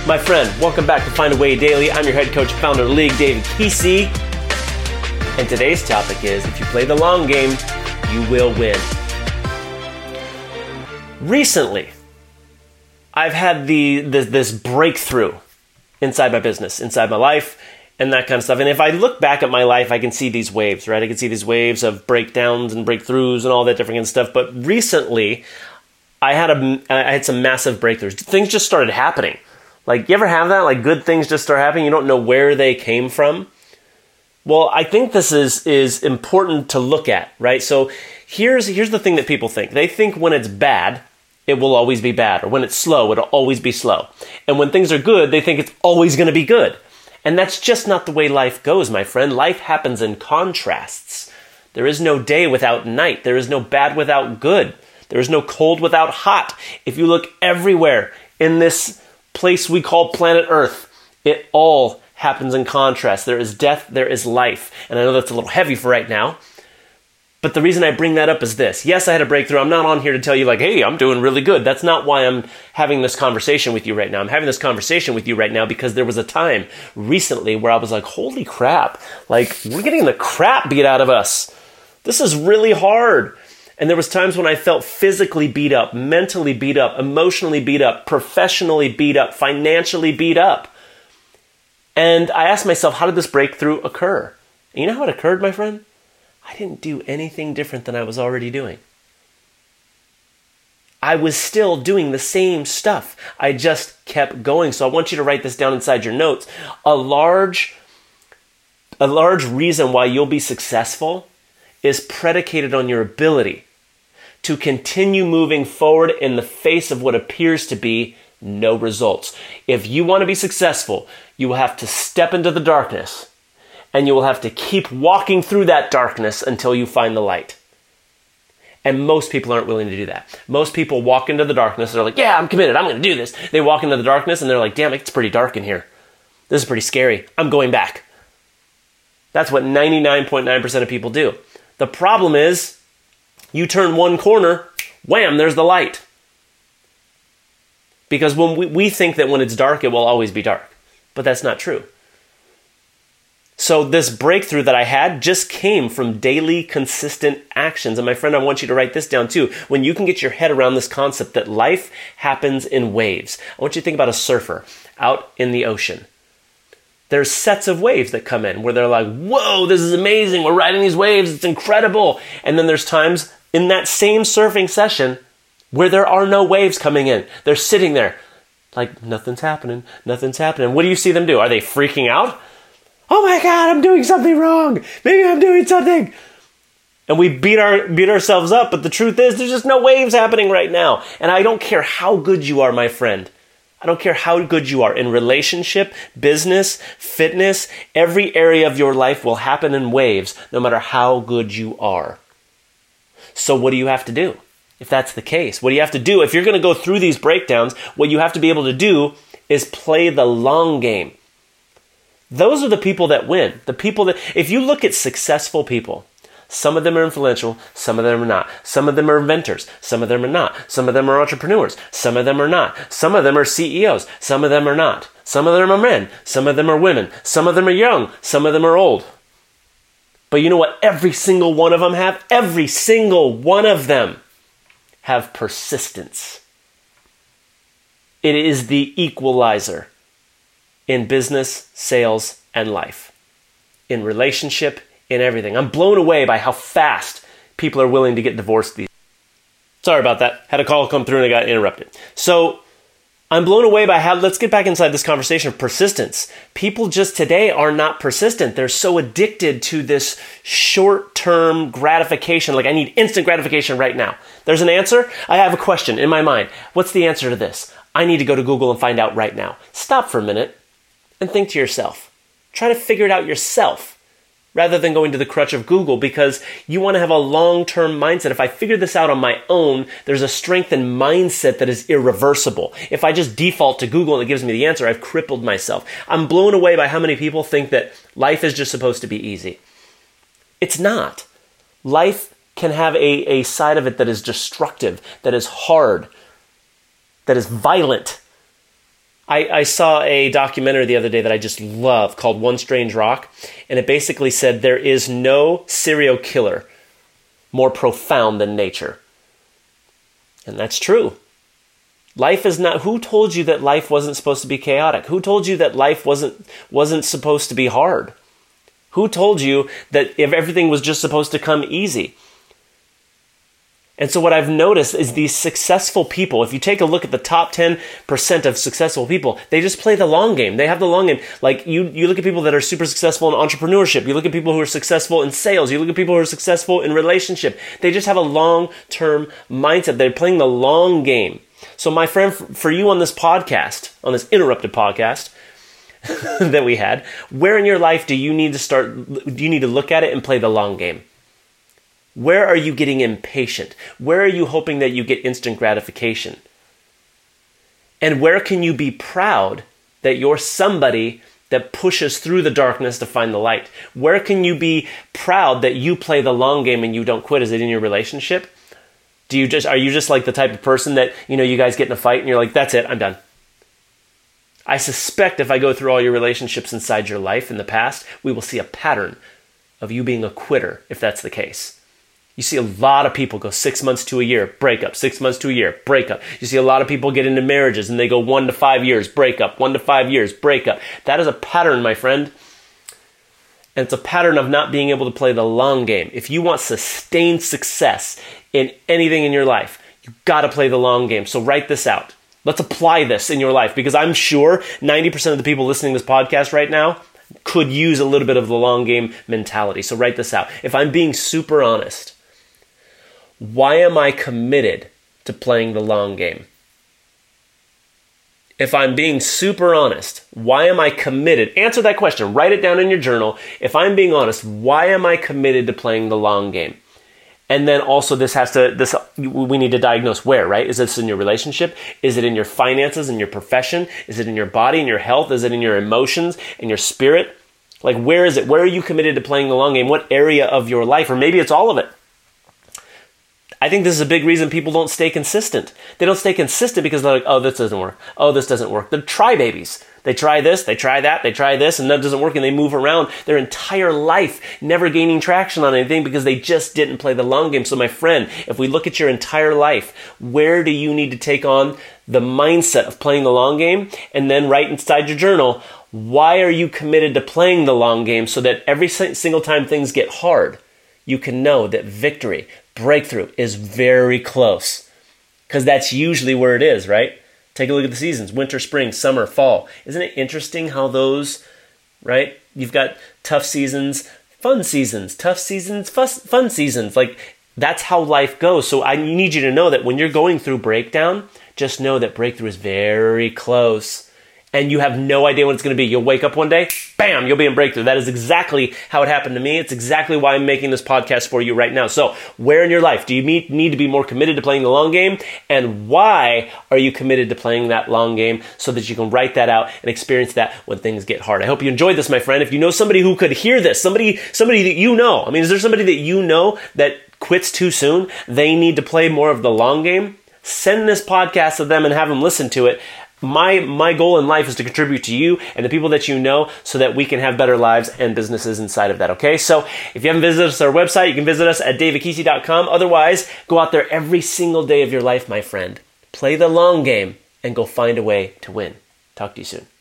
My friend, welcome back to Find a Way Daily. I'm your head coach, founder of the league, David Kesey. And today's topic is, if you play the long game, you will win. Recently, I've had this breakthrough inside my business, inside my life, and that kind of stuff. And if I look back at my life, I can see these waves, right? I can see these waves of breakdowns and breakthroughs and all that different kind of stuff. But recently, I had some massive breakthroughs. Things just started happening. Like, you ever have that? Like, good things just start happening. You don't know where they came from. Well, I think this is important to look at, right? So here's the thing that people think. They think when it's bad, it will always be bad. Or when it's slow, it'll always be slow. And when things are good, they think it's always going to be good. And that's just not the way life goes, my friend. Life happens in contrasts. There is no day without night. There is no bad without good. There is no cold without hot. If you look everywhere in this place we call planet Earth, it all happens in contrast. There is death, there is life. And I know that's a little heavy for right now, but the reason I bring that up is this. Yes, I had a breakthrough. I'm not on here to tell you like, hey, I'm doing really good. That's not why I'm having this conversation with you right now. I'm having this conversation with you right now because there was a time recently where I was like, holy crap, like we're getting the crap beat out of us. This is really hard. And there was times when I felt physically beat up, mentally beat up, emotionally beat up, professionally beat up, financially beat up. And I asked myself, how did this breakthrough occur? And you know how it occurred, my friend? I didn't do anything different than I was already doing. I was still doing the same stuff. I just kept going. So I want you to write this down inside your notes. A large reason why you'll be successful is predicated on your ability to continue moving forward in the face of what appears to be no results. If you want to be successful, you will have to step into the darkness and you will have to keep walking through that darkness until you find the light. And most people aren't willing to do that. Most people walk into the darkness and they're like, yeah, I'm committed. I'm going to do this. They walk into the darkness and they're like, damn, it's pretty dark in here. This is pretty scary. I'm going back. That's what 99.9% of people do. The problem is, you turn one corner, wham, there's the light. Because when we think that when it's dark, it will always be dark. But that's not true. So this breakthrough that I had just came from daily, consistent actions. And my friend, I want you to write this down too. When you can get your head around this concept that life happens in waves. I want you to think about a surfer out in the ocean. There's sets of waves that come in where they're like, whoa, this is amazing. We're riding these waves. It's incredible. And then there's times in that same surfing session where there are no waves coming in. They're sitting there like, nothing's happening. Nothing's happening. What do you see them do? Are they freaking out? Oh my God, I'm doing something wrong. Maybe I'm doing something. And we beat ourselves up. But the truth is, there's just no waves happening right now. And I don't care how good you are, my friend. I don't care how good you are in relationship, business, fitness. Every area of your life will happen in waves, no matter how good you are. So what do you have to do? If that's the case, what do you have to do? If you're going to go through these breakdowns, what you have to be able to do is play the long game. Those are the people that win. The people that, if you look at successful people, some of them are influential, some of them are not. Some of them are inventors, some of them are not. Some of them are entrepreneurs, some of them are not. Some of them are CEOs, some of them are not. Some of them are men, some of them are women. Some of them are young, some of them are old. But you know what every single one of them have? Every single one of them have persistence. It is the equalizer in business, sales, and life. In relationship, in everything. I'm blown away by how fast people are willing to get divorced these days. Sorry about that. Had a call come through and I got interrupted. So I'm blown away by how, let's get back inside this conversation of persistence. People just today are not persistent. They're so addicted to this short-term gratification. Like, I need instant gratification right now. There's an answer. I have a question in my mind. What's the answer to this? I need to go to Google and find out right now. Stop for a minute and think to yourself. Try to figure it out yourself, rather than going to the crutch of Google, because you want to have a long-term mindset. If I figure this out on my own, there's a strengthened mindset that is irreversible. If I just default to Google and it gives me the answer, I've crippled myself. I'm blown away by how many people think that life is just supposed to be easy. It's not. Life can have a side of it that is destructive, that is hard, that is violent. I saw a documentary the other day that I just love called One Strange Rock, and it basically said there is no serial killer more profound than nature. And that's true. Life is not... Who told you that life wasn't supposed to be chaotic? Who told you that life wasn't supposed to be hard? Who told you that if everything was just supposed to come easy? And so what I've noticed is these successful people, if you take a look at the top 10% of successful people, they just play the long game. They have the long game. Like you look at people that are super successful in entrepreneurship. You look at people who are successful in sales. You look at people who are successful in relationship. They just have a long-term mindset. They're playing the long game. So my friend, for you on this podcast, on this interrupted podcast that we had, where in your life do you need to look at it and play the long game? Where are you getting impatient? Where are you hoping that you get instant gratification? And where can you be proud that you're somebody that pushes through the darkness to find the light? Where can you be proud that you play the long game and you don't quit? Is it in your relationship? Are you just like the type of person that, you guys get in a fight and you're like, that's it, I'm done? I suspect if I go through all your relationships inside your life in the past, we will see a pattern of you being a quitter if that's the case. You see a lot of people go 6 months to a year, break up, 6 months to a year, break up. You see a lot of people get into marriages and they go 1 to 5 years, break up, 1 to 5 years, break up. That is a pattern, my friend. And it's a pattern of not being able to play the long game. If you want sustained success in anything in your life, you got to play the long game. So write this out. Let's apply this in your life, because I'm sure 90% of the people listening to this podcast right now could use a little bit of the long game mentality. So write this out. If I'm being super honest, why am I committed to playing the long game? If I'm being super honest, why am I committed? Answer that question. Write it down in your journal. If I'm being honest, why am I committed to playing the long game? And then also we need to diagnose where, right? Is this in your relationship? Is it in your finances, in your profession? Is it in your body, in your health? Is it in your emotions, in your spirit? Like, where is it? Where are you committed to playing the long game? What area of your life? Or maybe it's all of it. I think this is a big reason people don't stay consistent. They don't stay consistent because they're like, oh, this doesn't work. Oh, this doesn't work. They're try babies. They try this, they try that, they try this, and that doesn't work, and they move around their entire life, never gaining traction on anything because they just didn't play the long game. So my friend, if we look at your entire life, where do you need to take on the mindset of playing the long game? And then write inside your journal, why are you committed to playing the long game, so that every single time things get hard, you can know that victory, breakthrough is very close. Because that's usually where it is, right? Take a look at the seasons, winter, spring, summer, fall. Isn't it interesting how those, right? You've got tough seasons, fun seasons, tough seasons, fun seasons. Like, that's how life goes. So I need you to know that when you're going through breakdown, just know that breakthrough is very close. And you have no idea when it's going to be. You'll wake up one day, bam, you'll be in breakthrough. That is exactly how it happened to me. It's exactly why I'm making this podcast for you right now. So where in your life do you need to be more committed to playing the long game? And why are you committed to playing that long game, so that you can write that out and experience that when things get hard? I hope you enjoyed this, my friend. If you know somebody who could hear this, somebody that you know, is there somebody that you know that quits too soon? They need to play more of the long game. Send this podcast to them and have them listen to it. My goal in life is to contribute to you and the people that you know, so that we can have better lives and businesses inside of that, okay? So if you haven't visited us on our website, you can visit us at davidkesey.com. Otherwise, go out there every single day of your life, my friend. Play the long game and go find a way to win. Talk to you soon.